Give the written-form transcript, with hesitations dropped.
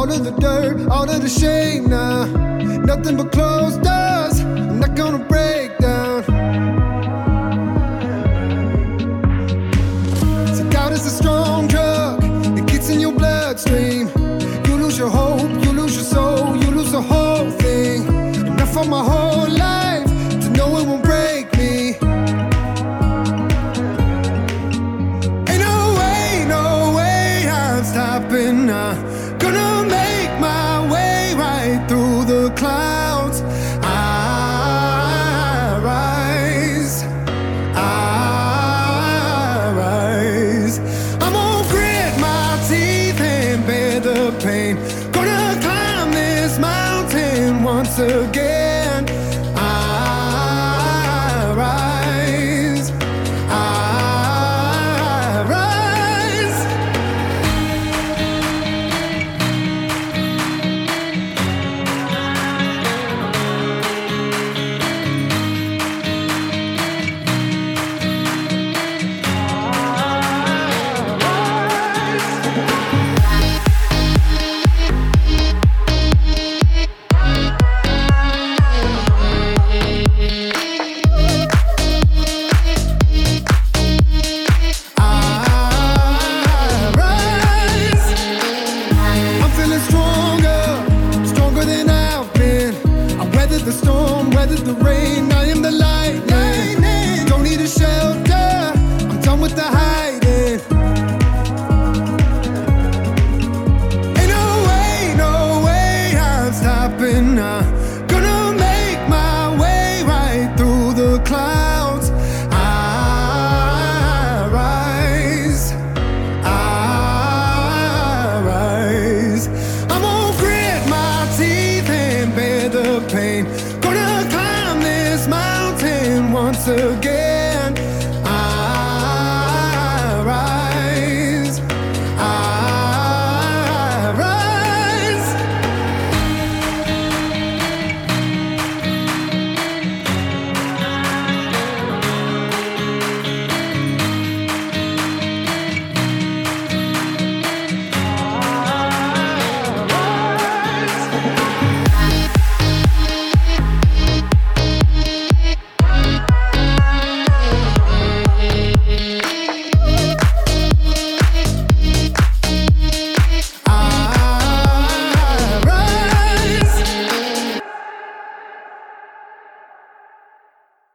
all of the dirt, all of the shame now. Nothing but closed doors, I'm not gonna break down. So doubt is a strong drug, it gets in your bloodstream. You lose your hope, you lose your soul, you lose the whole thing. And I fought my whole life to know it won't break me. Ain't no way I'm stopping now. Gonna make my way right through the clouds. I rise. I'm gonna grit my teeth and bear the pain. Gonna climb this mountain once again.